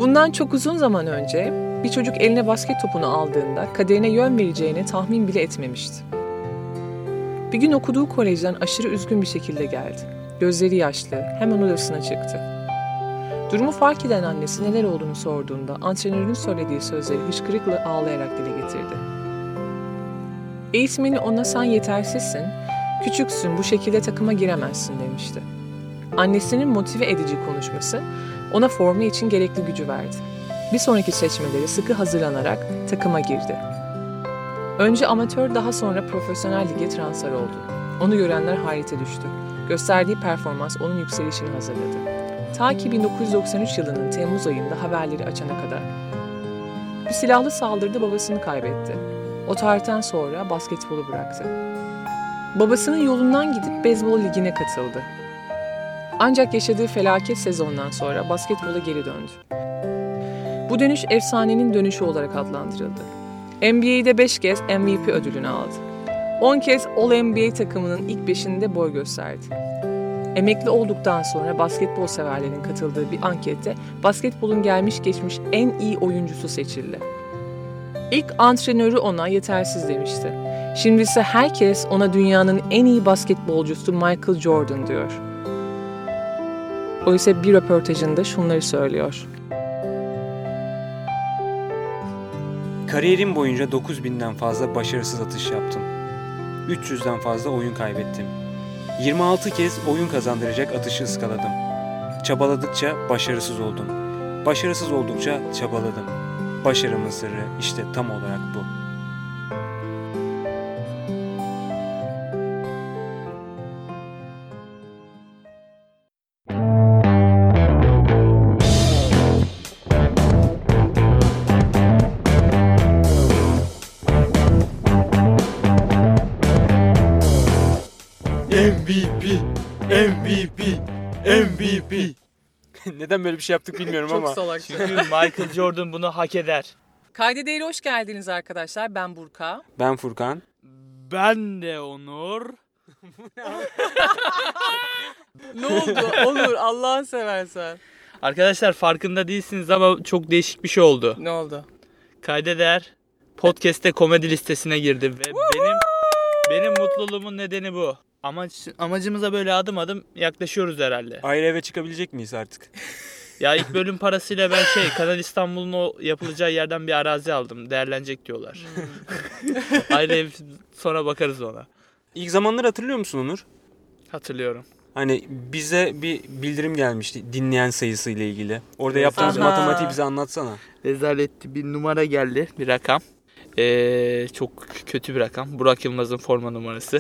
Bundan çok uzun zaman önce bir çocuk eline basket topunu aldığında kaderine yön vereceğini tahmin bile etmemişti. Bir gün okuduğu kolejden aşırı üzgün bir şekilde geldi. Gözleri yaşlı, hemen odasına çıktı. Durumu fark eden annesi neler olduğunu sorduğunda antrenörün söylediği sözleri hıçkırıkla ağlayarak dile getirdi. Eğitmeni ona "Sen yetersizsin, küçüksün, bu şekilde takıma giremezsin" demişti. Annesinin motive edici konuşması ona forma için gerekli gücü verdi. Bir sonraki seçmelere sıkı hazırlanarak takıma girdi. Önce amatör, daha sonra profesyonel lige transfer oldu. Onu görenler hayrete düştü. Gösterdiği performans onun yükselişini hazırladı. Ta ki 1993 yılının Temmuz ayında haberleri açana kadar. Bir silahlı saldırıda babasını kaybetti. O tarihten sonra basketbolu bıraktı. Babasının yolundan gidip beyzbol ligine katıldı. Ancak yaşadığı felaket sezondan sonra basketbola geri döndü. Bu dönüş efsanenin dönüşü olarak adlandırıldı. NBA'de 5 kez MVP ödülünü aldı. 10 kez All-NBA takımının ilk 5'inde boy gösterdi. Emekli olduktan sonra basketbol severlerin katıldığı bir ankette basketbolun gelmiş geçmiş en iyi oyuncusu seçildi. İlk antrenörü ona yetersiz demişti. Şimdi ise herkes ona dünyanın en iyi basketbolcusu Michael Jordan diyor. Oysa bir röportajında şunları söylüyor. Kariyerim boyunca 9.000'den fazla başarısız atış yaptım. 300'den fazla oyun kaybettim. 26 kez oyun kazandıracak atışı ıskaladım. Çabaladıkça başarısız oldum. Başarısız oldukça çabaladım. Başarımın sırrı işte tam olarak bu. MVP. Neden böyle bir şey yaptık bilmiyorum ama. Çok salak. Çünkü Michael Jordan bunu hak eder. Kayda Değer'e hoş geldiniz arkadaşlar. Ben Burka. Ben Furkan. Ben de Onur. Ne oldu? Onur, Allah'ını seversen. Arkadaşlar farkında değilsiniz ama çok değişik bir şey oldu. Ne oldu? Kayda Değer podcast'te komedi listesine girdi ve benim mutluluğumun nedeni bu. Amacımıza böyle adım adım yaklaşıyoruz herhalde. Ayrı eve çıkabilecek miyiz artık? Ya ilk bölüm parasıyla ben Kanal İstanbul'un o yapılacağı yerden bir arazi aldım. Değerlenecek diyorlar. Ayrı ev, sonra bakarız ona. İlk zamanları hatırlıyor musun Onur? Hatırlıyorum. Hani bize bir bildirim gelmişti dinleyen sayısı ile ilgili. Orada yaptığımız Aha. matematiği bize anlatsana. Rezaletli bir numara geldi, bir rakam. Çok kötü bir rakam. Burak Yılmaz'ın forma numarası.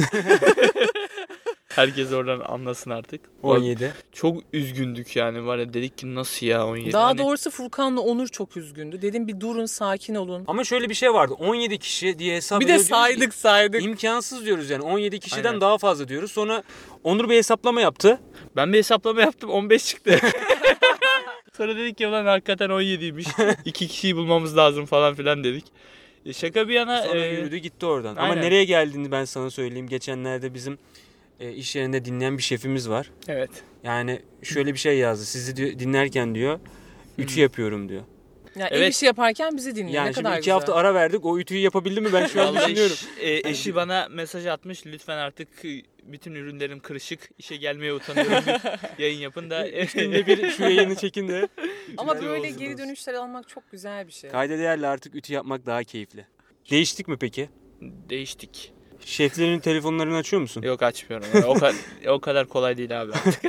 Herkes oradan anlasın artık. 17. Çok üzgündük yani, var ya, dedik ki nasıl ya 17? Daha doğrusu Furkan'la Onur çok üzgündü. Dedim bir durun, sakin olun. Ama şöyle bir şey vardı. 17 kişi diye hesap Bir de ediyoruz. saydık. İmkansız diyoruz yani. 17 kişiden Aynen. daha fazla diyoruz. Sonra Onur bir hesaplama yaptı. Ben bir hesaplama yaptım, 15 çıktı. Sonra dedik ki ulan hakikaten 17'ymiş. 2 kişiyi bulmamız lazım falan filan dedik. Şaka bir yana. Sonra yürüdü gitti oradan. Aynen. Ama nereye geldiğini ben sana söyleyeyim. Geçenlerde bizim iş yerinde dinleyen bir şefimiz var. Evet. Yani şöyle bir şey yazdı. Sizi dinlerken diyor ütü yapıyorum diyor. Yani Evet. ev işi yaparken bizi dinliyor. Yani Ne şimdi kadar 2 güzel. hafta ara verdik. O ütüyü yapabildi mi ben şu an Vallahi düşünüyorum. Eşi bana mesaj atmış. Lütfen artık bütün ürünlerim kırışık. İşe gelmeye utanıyorum. Yayın yapın da. Günde bir şu yayını çekin de. Ama Ütüler böyle olsun. geri dönüşler almak çok güzel bir şey. Kayda değerli artık ütü yapmak daha keyifli. Değiştik mi peki? Değiştik. Şeflerin telefonlarını açıyor musun? Yok, açmıyorum. O kadar kolay değil abi artık.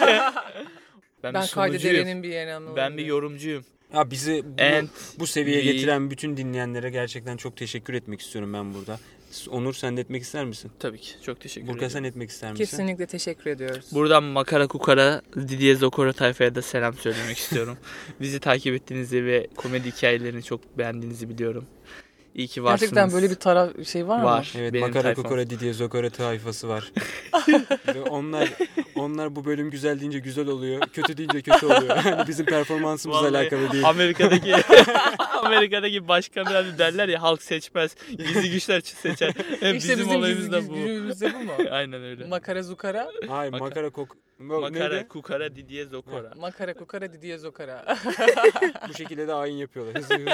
Ben Ben bir Kayda sunucuyum. Değer'in bir yerini anlamadım. Ben bir yorumcuyum. Ya bizi And bu seviyeye we- getiren bütün dinleyenlere gerçekten çok teşekkür etmek istiyorum ben burada. Onur, sen de etmek ister misin? Tabii ki. Çok teşekkür Burka, ederim. sen etmek ister misin? Kesinlikle teşekkür ediyoruz. Buradan Makara Kukara, Didier Zokora tayfaya da selam söylemek istiyorum. Bizi takip ettiğinizi ve komedi hikayelerini çok beğendiğinizi biliyorum. İyi ki varsınız. Gerçekten böyle bir taraf şey var mı? Var. Evet, Benim makara tayfam. kukara didiye zokora tayfası var. Ve onlar bu bölüm güzel deyince güzel oluyor, kötü deyince kötü oluyor. Yani bizim performansımızla Vallahi alakalı değil. Amerika'daki başkanlar derler ya, halk seçmez. Gizli güçler seçer. Hem İşte bizim olayımız da bu. gücümüz de bu mu? Aynen öyle. Makara zukara. Hayır, Makara, neydi? kukara, didiye, zokora. Makara kukara didiye zokara. Bu şekilde de ayin yapıyorlar. Hızlı hızlı.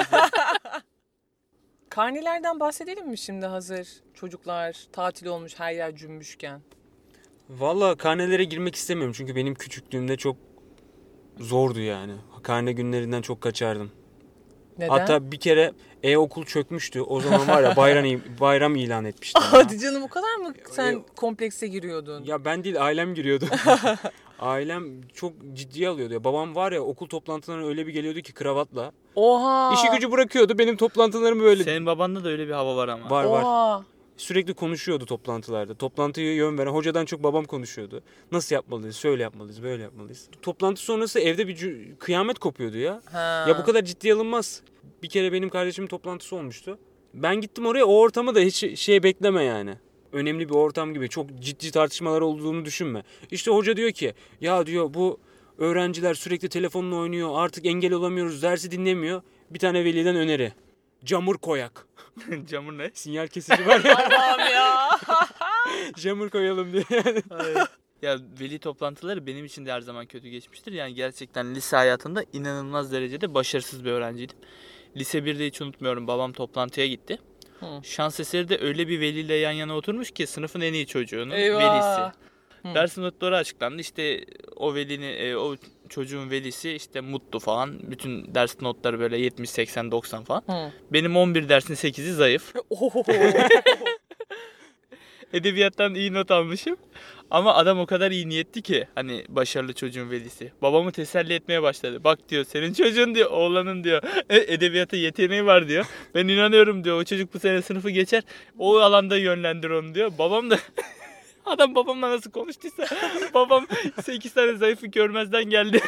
Karnelerden bahsedelim mi şimdi, hazır çocuklar tatil olmuş, her yer cümbüşken? Valla karnelere girmek istemiyorum çünkü benim küçüklüğümde çok zordu yani. Karne günlerinden çok kaçardım. Neden? Hatta bir kere okul çökmüştü. O zaman var ya bayram ilan etmişler. Hadi canım, o kadar mı sen komplekse giriyordun? Ya ben değil, ailem giriyordu. Ailem çok ciddiye alıyordu. Ya. Babam var ya, okul toplantılarına öyle bir geliyordu ki kravatla. Oha! İşi gücü bırakıyordu. Benim toplantılarım böyle. Senin babanda da öyle bir hava var ama. Var. Oha! Sürekli konuşuyordu toplantılarda. Toplantıya yön veren hocadan çok babam konuşuyordu. Nasıl yapmalıyız? Şöyle yapmalıyız, böyle yapmalıyız. Toplantı sonrası evde bir kıyamet kopuyordu ya. Ha. Ya bu kadar ciddiye alınmaz. Bir kere benim kardeşimin toplantısı olmuştu. Ben gittim oraya, o ortamı da hiç bekleme yani. Önemli bir ortam gibi, çok ciddi tartışmalar olduğunu düşünme. İşte hoca diyor ki, ya diyor, bu öğrenciler sürekli telefonla oynuyor, artık engel olamıyoruz, dersi dinlemiyor. Bir tane veliden öneri. Camur koyak. Camur ne? Sinyal kesici var ya. Allah'ım ya! Camur koyalım diye. Ya veli toplantıları benim için de her zaman kötü geçmiştir. Yani gerçekten lise hayatında inanılmaz derecede başarısız bir öğrenciydim. Lise 1'de hiç unutmuyorum, babam toplantıya gitti. Hı. Şans eseri de öyle bir veliyle yan yana oturmuş ki sınıfın en iyi çocuğunun Eyvah! velisi. Hı. Ders notları açıklandı. İşte o o çocuğun velisi işte mutlu falan. Bütün ders notları böyle 70, 80, 90 falan. Hı. Benim 11 dersin 8'i zayıf. Oho! Edebiyattan iyi not almışım. Ama adam o kadar iyi niyetli ki, hani başarılı çocuğun velisi. Babamı teselli etmeye başladı. Bak diyor, senin çocuğun diyor, oğlanın diyor, edebiyata yeteneği var diyor. Ben inanıyorum diyor, o çocuk bu sene sınıfı geçer. O alanda yönlendir onu diyor. Babam da adam babamla nasıl konuştuysa babam 8 tane zayıfı görmezden geldi.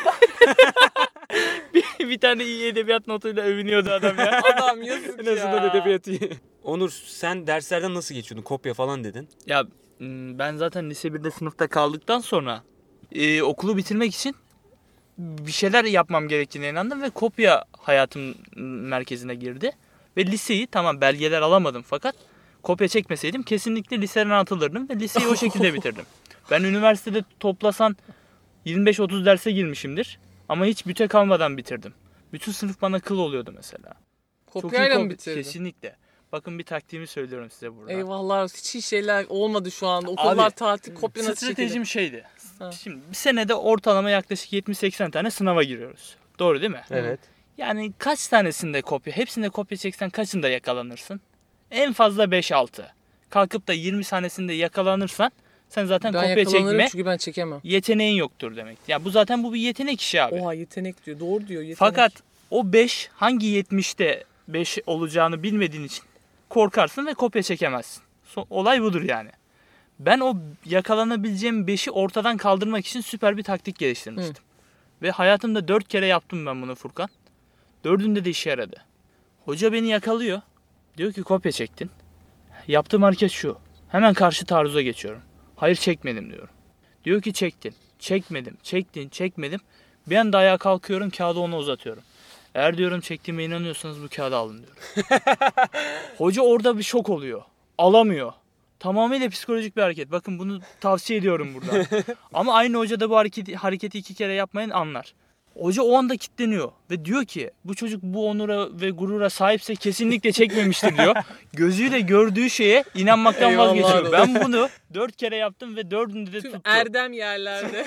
bir tane iyi edebiyat notuyla övünüyordu adam ya. Adam yazık En azından ya. edebiyatı iyi. Onur, sen derslerden nasıl geçiyordun? Kopya falan dedin. Ya ben zaten lise 1'de sınıfta kaldıktan sonra okulu bitirmek için bir şeyler yapmam gerektiğine inandım ve kopya hayatım merkezine girdi. Ve liseyi, tamam belgeler alamadım fakat kopya çekmeseydim kesinlikle liseden atılırdım ve liseyi o şekilde bitirdim. Ben üniversitede toplasan 25-30 derse girmişimdir ama hiç büte kalmadan bitirdim. Bütün sınıf bana kıl oluyordu mesela. Kopyayla mı bitirdin? Kesinlikle. Bakın bir taktiğimi söylüyorum size burada. Eyvahlar, hiç iyi şeyler olmadı şu anda. Okullar Abi, tatil, kopya nasıl Stratejim çekilir? şeydi. Ha. Şimdi bir senede ortalama yaklaşık 70-80 tane sınava giriyoruz. Doğru değil mi? Evet. Yani kaç tanesinde kopya? Hepsinde kopya çeksen kaçında yakalanırsın? En fazla 5-6. Kalkıp da 20 tanesinde yakalanırsan sen zaten Ben kopya yakalanırım çekme çünkü ben çekemem. yeteneğin yoktur demek. Ya bu zaten bir yetenek işi abi. Oha, yetenek diyor. Doğru diyor, yetenek. Fakat o 5 hangi 70'te 5 olacağını bilmediğin için korkarsın ve kopya çekemezsin. Olay budur yani. Ben o yakalanabileceğim 5'i ortadan kaldırmak için süper bir taktik geliştirmiştim. Ve hayatımda 4 kere yaptım ben bunu Furkan. 4'ünde de işe yaradı. Hoca beni yakalıyor. Diyor ki kopya çektin. Yaptığım hareket şu. Hemen karşı taarruza geçiyorum. Hayır çekmedim diyorum. Diyor ki çektin. Çekmedim. Çektin. Çekmedim. Bir anda ayağa kalkıyorum, kağıdı ona uzatıyorum. Eğer diyorum çektiğime inanıyorsanız bu kağıdı alın diyorum. Hoca orada bir şok oluyor. Alamıyor. Tamamıyla psikolojik bir hareket. Bakın bunu tavsiye ediyorum burada. Ama aynı hoca da bu hareketi 2 kere yapmayın anlar. Hoca o anda kilitleniyor ve diyor ki bu çocuk bu onura ve gurura sahipse kesinlikle çekmemiştir diyor. Gözüyle gördüğü şeye inanmaktan Eyvallah vazgeçiyor. olsun. Ben bunu 4 kere yaptım ve 4'ünde de Tüm tuttu. erdem yerlerde.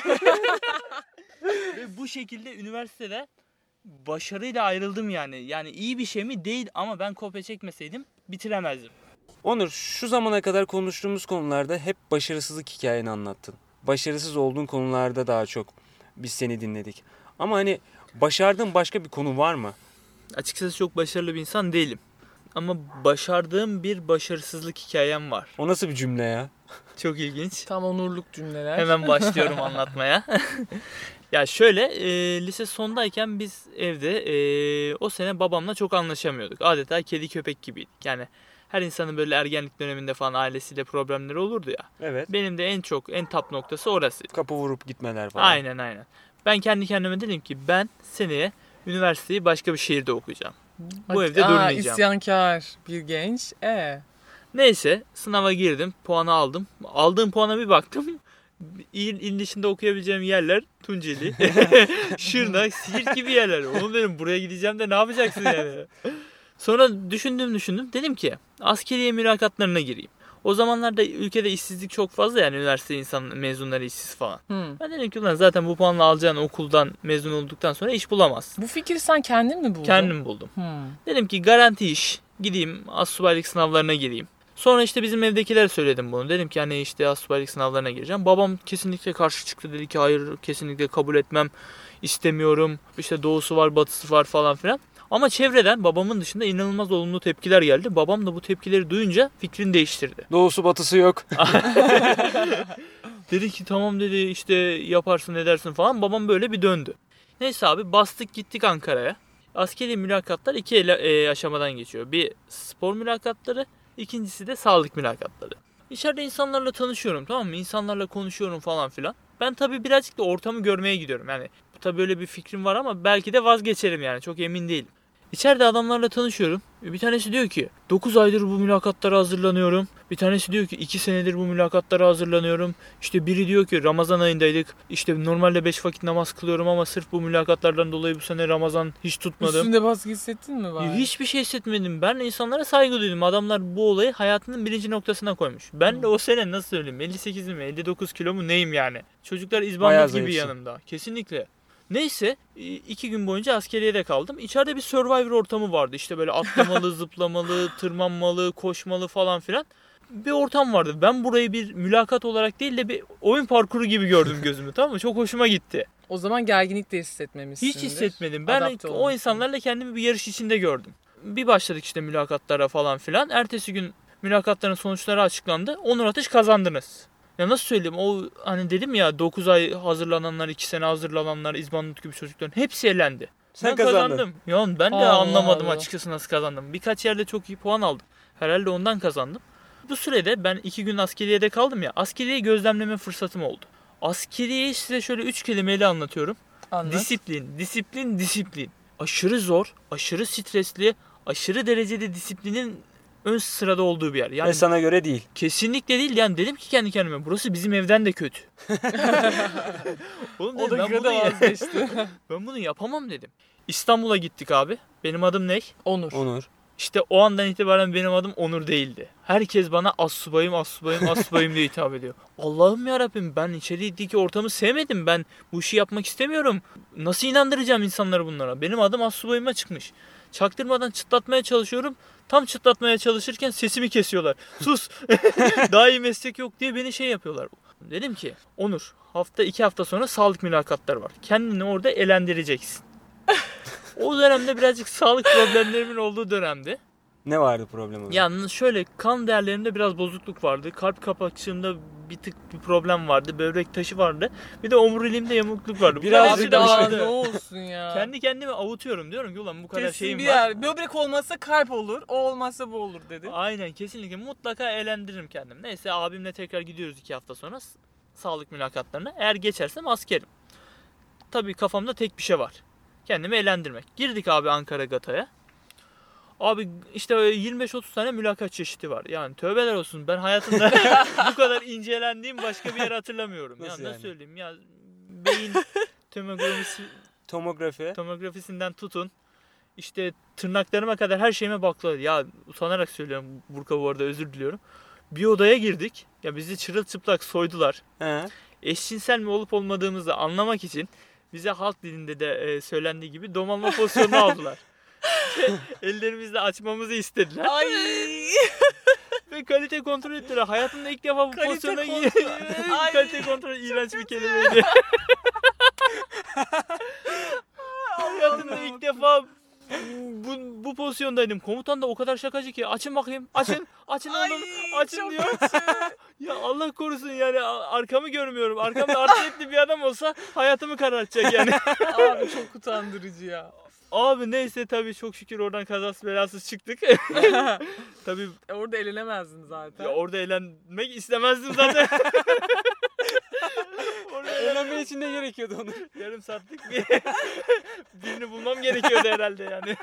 Ve bu şekilde üniversitede başarıyla ayrıldım yani. Yani iyi bir şey mi? Değil ama ben kopya çekmeseydim bitiremezdim. Onur, şu zamana kadar konuştuğumuz konularda hep başarısızlık hikayeni anlattın. Başarısız olduğun konularda daha çok biz seni dinledik. Ama hani başardığın başka bir konu var mı? Açıkçası çok başarılı bir insan değilim. Ama başardığım bir başarısızlık hikayem var. O nasıl bir cümle ya? Çok ilginç. Tam onurluk cümleler. Hemen başlıyorum anlatmaya. Ya şöyle lise sondayken biz evde o sene babamla çok anlaşamıyorduk. Adeta kedi köpek gibiydik. Yani her insanın böyle ergenlik döneminde falan ailesiyle problemleri olurdu ya. Evet. Benim de en top noktası orası. Kapı vurup gitmeler falan. Aynen. Ben kendi kendime dedim ki ben seneye üniversiteyi başka bir şehirde okuyacağım. Bu evde durmayacağım. İsyankar bir genç. Neyse sınava girdim, puanı aldım. Aldığım puana bir baktım. İl dışında okuyabileceğim yerler Tunceli, Şırnak, Siirt gibi yerler. Oğlum dedim buraya gideceğim de ne yapacaksın yani? Sonra düşündüm. Dedim ki askeriye mülakatlarına gireyim. O zamanlarda ülkede işsizlik çok fazla yani üniversite mezunları işsiz falan. Ben dedim ki ulan zaten bu puanla alacağın okuldan mezun olduktan sonra iş bulamazsın. Bu fikri sen kendin mi buldun? Kendim buldum. Dedim ki garanti iş. Gideyim astsubaylık sınavlarına gireyim. Sonra işte bizim evdekilere söyledim bunu. Dedim ki hani işte astsubaylık sınavlarına gireceğim. Babam kesinlikle karşı çıktı. Dedi ki hayır kesinlikle kabul etmem. İstemiyorum. İşte doğusu var batısı var falan filan. Ama çevreden babamın dışında inanılmaz olumlu tepkiler geldi. Babam da bu tepkileri duyunca fikrini değiştirdi. Doğusu batısı yok. Dedi ki tamam dedi işte yaparsın edersin falan. Babam böyle bir döndü. Neyse abi bastık gittik Ankara'ya. Askeri mülakatlar iki aşamadan geçiyor. Bir spor mülakatları, ikincisi de sağlık mülakatları. İçeride insanlarla tanışıyorum tamam mı? İnsanlarla konuşuyorum falan filan. Ben tabii birazcık da ortamı görmeye gidiyorum. Yani tabii böyle bir fikrim var ama belki de vazgeçerim yani çok emin değilim. İçeride adamlarla tanışıyorum. Bir tanesi diyor ki 9 aydır bu mülakatlara hazırlanıyorum. Bir tanesi diyor ki 2 senedir bu mülakatlara hazırlanıyorum. İşte biri diyor ki Ramazan ayındaydık. İşte normalde 5 vakit namaz kılıyorum ama sırf bu mülakatlardan dolayı bu sene Ramazan hiç tutmadım. Üstünde baskı hissettin mi bari? Hiçbir şey hissetmedim. Ben insanlara saygı duydum. Adamlar bu olayı hayatının birinci noktasına koymuş. Ben de o sene nasıl söyleyeyim 58 mi 59 kilo mu neyim yani. Çocuklar Bayağı izbandut gibi zayıfsın. yanımda. Kesinlikle. Neyse 2 gün boyunca askeriyede kaldım. İçeride bir Survivor ortamı vardı. İşte böyle atlamalı, zıplamalı, tırmanmalı, koşmalı falan filan. Bir ortam vardı. Ben burayı bir mülakat olarak değil de bir oyun parkuru gibi gördüm gözümü tamam mı? Çok hoşuma gitti. O zaman gerginlik de hissetmemişsindir. Hiç hissetmedim. Ben Adapte o olmuşsun. insanlarla kendimi bir yarış içinde gördüm. Bir başladık işte mülakatlara falan filan. Ertesi gün mülakatların sonuçları açıklandı. Onur Atış kazandınız. Ya nasıl söyleyeyim o hani dedim ya 9 ay hazırlananlar 2 sene hazırlananlar İzbandut gibi çocukların hepsi elendi. Sen Ben kazandın. kazandım. Ya ben de Allah anlamadım Allah. açıkçası nasıl kazandım. Birkaç yerde çok iyi puan aldım. Herhalde ondan kazandım. Bu sürede ben 2 gün askeriyede kaldım ya. Askeriyeyi gözlemleme fırsatım oldu. Askeriyeyi size şöyle 3 kelimeyle anlatıyorum. Anlat. Disiplin. Aşırı zor, aşırı stresli, aşırı derecede disiplinin ön sırada olduğu bir yer. Yani Ve sana göre değil. kesinlikle değil yani dedim ki kendi kendime burası bizim evden de kötü. Oğlum O dedim, da vazgeçti. ben bunu yapamam dedim. İstanbul'a gittik abi. Benim adım ne? Onur. Onur. İşte o andan itibaren benim adım Onur değildi. Herkes bana assubayım diye hitap ediyor. Allah'ım yarabbim ben içerideki ortamı sevmedim. Ben bu işi yapmak istemiyorum. Nasıl inandıracağım insanları bunlara? Benim adım assubayıma çıkmış. Çaktırmadan çıtlatmaya çalışıyorum. Tam çıtlatmaya çalışırken sesimi kesiyorlar. Sus. Daha iyi meslek yok diye beni şey yapıyorlar. Dedim ki Onur 2 hafta sonra sağlık mülakatları var. Kendini orada elendireceksin. O dönemde birazcık sağlık problemlerimin olduğu dönemdi. Ne vardı problemi? Yalnız şöyle kan değerlerimde biraz bozukluk vardı. Kalp kapakçığımda bir tık bir problem vardı. Böbrek taşı vardı. Bir de omuriliğimde yamukluk vardı. Birazcık Hepsi daha karıştı. ne olsun ya. Kendi kendime avutuyorum. Diyorum ki ulan bu kadar Kesin şeyim bir var. yer. Böbrek olmazsa kalp olur. O olmazsa bu olur dedi. Aynen kesinlikle mutlaka eğlendiririm kendim. Neyse abimle tekrar gidiyoruz 2 hafta sonra sağlık mülakatlarına. Eğer geçersem askerim. Tabii kafamda tek bir şey var. Kendimi eğlendirmek. Girdik abi Ankara GATA'ya. Abi işte 25-30 tane mülakat çeşidi var. Yani tövbeler olsun ben hayatımda bu kadar incelendiğim başka bir yer hatırlamıyorum. Nasıl ya yani? nasıl söyleyeyim ya beyin Tomografi. tomografisinden tutun. İşte tırnaklarıma kadar her şeyime baktılar. Ya utanarak söylüyorum Burka bu arada özür diliyorum. Bir odaya girdik. Ya bizi çırılçıplak soydular. He. Eşcinsel mi olup olmadığımızı anlamak için bize halk dilinde de söylendiği gibi domalma pozisyonunu aldılar. Ellerimizle açmamızı istediler. Ay. Ve kalite kontrol ettiler. Hayatımda ilk defa bu Kalite pozisyona kontrol. Ay. kalite kontrol iğrenç bir kelimeydi. Hayatımda ilk defa bu pozisyondaydım. Komutan da o kadar şakacı ki açın bakayım. Açın Ay, oğlum. Açın çok diyor. kötü. Ya Allah korusun yani arkamı görmüyorum. Arkamda artistli bir adam olsa hayatımı karartacak yani. Abi çok utandırıcı ya. Abi neyse tabii çok şükür oradan kazasız belasız çıktık. Tabii Orada elenemezdin zaten. ya orada eğlenmek istemezdim zaten. Orada Eğlenmen için ne gerekiyordu onun? yarım saatlik birini bulmam gerekiyordu herhalde yani.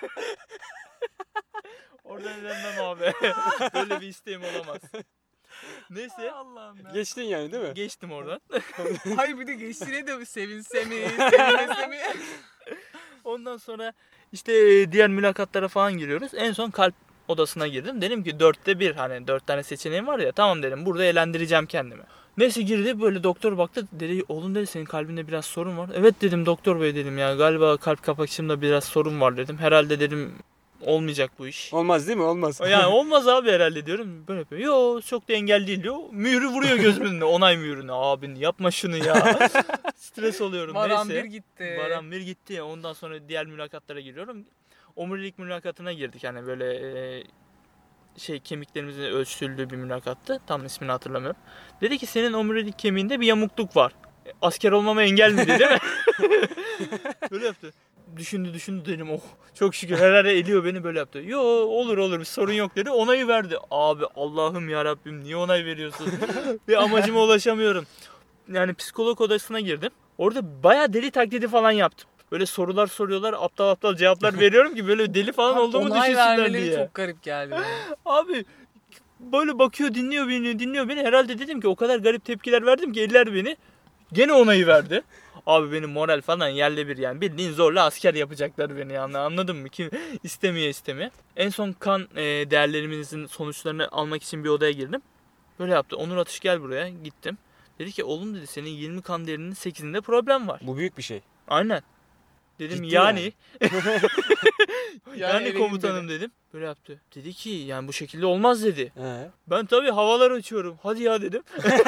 Orada eğlenmem abi. Böyle bir isteğim olamaz. Neyse Allah'ım ya. Geçtin yani değil mi? geçtim oradan. Hayır bir de geçtiğine de sevinse mi, sevinmese mi? Ondan sonra işte diğer mülakatlara falan giriyoruz. En son kalp odasına girdim. Dedim ki 4'te 1 hani 4 tane seçeneğim var ya tamam dedim burada eğlendireceğim kendimi. Neyse girdi böyle doktor baktı dedi oğlum dedi senin kalbinde biraz sorun var. Evet dedim doktor bey dedim ya galiba kalp kapakçığımda biraz sorun var dedim. Herhalde dedim olmayacak bu iş. Olmaz değil mi? Olmaz. Yani olmaz abi herhalde diyorum. Böyle yapıyor. Yo çok da engel değil diyor. Mühürü vuruyor gözümün önüne. Onay mühürünü. Abi yapma şunu ya. Stres oluyorum. Baran Neyse. bir gitti. Baran bir gitti. Ondan sonra diğer mülakatlara giriyorum. Omurilik mülakatına girdik. Hani böyle kemiklerimizin ölçtürüldüğü bir mülakattı. Tam ismini hatırlamıyorum. Dedi ki senin omurilik kemiğinde bir yamukluk var. Asker olmama engel mi dedi değil mi? Böyle yaptı. Düşündü dedim oh çok şükür herhalde eliyor beni böyle yaptı. Yo olur bir sorun yok dedi onayı verdi. Abi Allah'ım ya Rabbim niye onay veriyorsun? Ve amacıma ulaşamıyorum. Yani psikolog odasına girdim. Orada bayağı deli taklidi falan yaptım. Böyle sorular soruyorlar aptal cevaplar veriyorum ki böyle deli falan olduğumu Onay düşünsünler vermeleri diye. çok garip geldi bana. Abi böyle bakıyor dinliyor beni. Herhalde dedim ki o kadar garip tepkiler verdim ki eller beni. Gene onayı verdi. Abi benim moral falan yerle bir yani. Bildiğin zorla asker yapacaklar beni yani anladın mı? Kim istemeye. En son kan değerlerimizin sonuçlarını almak için bir odaya girdim. Böyle yaptı. Onur Atış gel buraya. Gittim. Dedi ki oğlum dedi senin 20 kan değerinin 8'inde problem var. Bu büyük bir şey. Aynen. Dedim Ciddi yani. Yani komutanım dedim. Böyle yaptı. Dedi ki yani bu şekilde olmaz dedi. He. Ben tabii havalar açıyorum. Hadi ya dedim.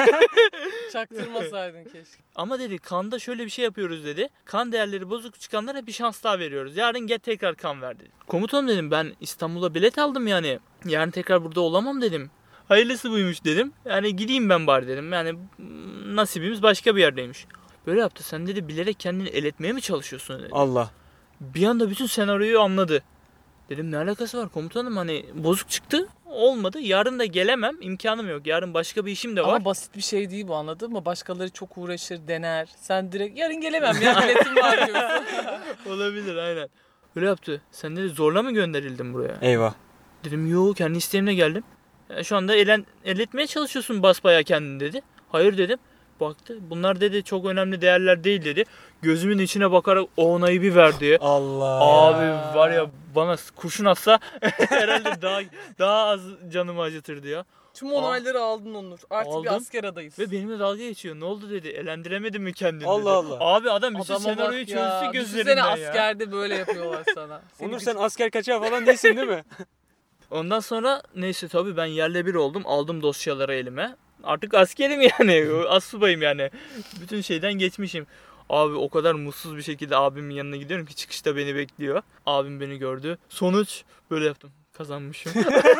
Çaktırmasaydın keşke. Ama dedi kanda şöyle bir şey yapıyoruz dedi. Kan değerleri bozuk çıkanlara bir şans daha veriyoruz. Yarın gel tekrar kan ver dedi. Komutanım dedim ben İstanbul'a bilet aldım yani. Yarın tekrar burada olamam dedim. Hayırlısı buymuş dedim. Yani gideyim ben bari dedim. Yani nasibimiz başka bir yerdeymiş. Böyle yaptı. Sen dedi bilerek kendini eletmeye mi çalışıyorsun dedi. Allah. Bir anda bütün senaryoyu anladı. Dedim ne alakası var komutanım hani bozuk çıktı olmadı yarın da gelemem imkanım yok yarın başka bir işim de var. Ama basit bir şey değil bu anladın mı? Başkaları çok uğraşır dener. Sen direkt yarın gelemem ya biletim var diyorsun. Olabilir aynen. Öyle yaptı. Sen dedi zorla mı gönderildin buraya? Eyvah. Dedim yo kendi isteğimle geldim. Şu anda eletmeye çalışıyorsun basbayağı kendini dedi. Hayır dedim. Baktı. Bunlar dedi çok önemli değerler değil dedi. Gözümün içine bakarak o onayı bir verdi. Allah. Abi var ya bana kurşun atsa herhalde daha az canımı acıtırdı ya. Tüm onayları aldın Onur. Artık Aldım. bir asker adayız. Ve benimle dalga geçiyor. Ne oldu dedi. Elendiremedin mi kendini Allah dedi. Allah. Abi adam bütün Adama senaryoyu bak ya. çözdü gözlerinden Düşünsene ya. askerde böyle yapıyorlar sana. Onur sen asker kaçağı falan değilsin değil mi? Ondan sonra neyse tabii ben yerle bir oldum. Aldım dosyaları elime. Artık askerim yani. Astsubayım yani. Bütün şeyden geçmişim. Abi o kadar mutsuz bir şekilde abimin yanına gidiyorum ki çıkışta beni bekliyor. Abim beni gördü. Sonuç böyle yaptım. Kazanmışım.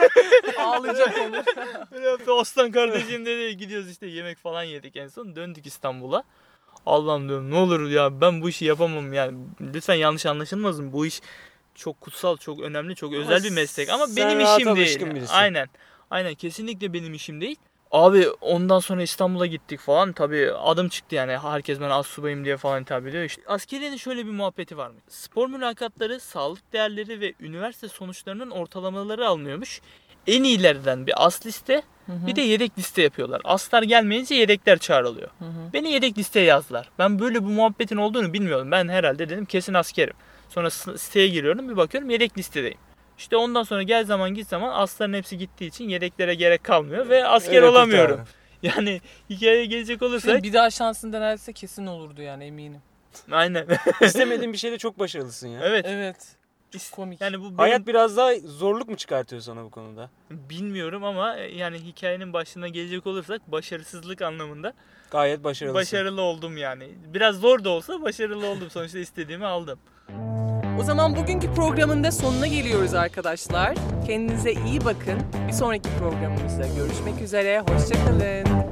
Ağlayacak Onur. Böyle yaptı. Aslan kardeşim dedi. Gidiyoruz işte yemek falan yedik en son. Döndük İstanbul'a. Allah'ım diyorum ne olur ya ben bu işi yapamam yani. Lütfen yanlış anlaşılmasın. Bu iş çok kutsal, çok önemli, çok özel bir meslek ama sen benim rahata işim değil. alışkın birisin. Aynen kesinlikle benim işim değil. Abi ondan sonra İstanbul'a gittik falan. Tabii adım çıktı yani. Herkes bana astsubayım diye falan hitap ediyor. İşte askeriyenin şöyle bir muhabbeti varmış. Spor mülakatları, sağlık değerleri ve üniversite sonuçlarının ortalamaları alınıyormuş. En iyilerden bir as liste, bir de yedek liste yapıyorlar. Aslar gelmeyince yedekler çağrılıyor. Beni yedek listeye yazdılar. Ben böyle bu muhabbetin olduğunu bilmiyordum. Ben herhalde dedim kesin askerim. Sonra siteye giriyorum bir bakıyorum yedek listedeyim. İşte ondan sonra gel zaman git zaman asların hepsi gittiği için yedeklere gerek kalmıyor ve asker Öyle olamıyorum. kurtardı. Yani hikayeye gelecek olursak Senin bir daha şansın denerse kesin olurdu yani eminim. aynen. İstemediğin bir şeyde çok başarılısın ya. Evet. Evet. Çok komik. Yani bu benim, Hayat biraz daha zorluk mu çıkartıyor sana bu konuda? bilmiyorum ama yani hikayenin başına gelecek olursak başarısızlık anlamında Gayet başarılısın. başarılı oldum yani. Biraz zor da olsa başarılı oldum. Sonuçta istediğimi aldım. O zaman bugünkü programın da sonuna geliyoruz arkadaşlar. Kendinize iyi bakın. Bir sonraki programımızda görüşmek üzere. Hoşça kalın.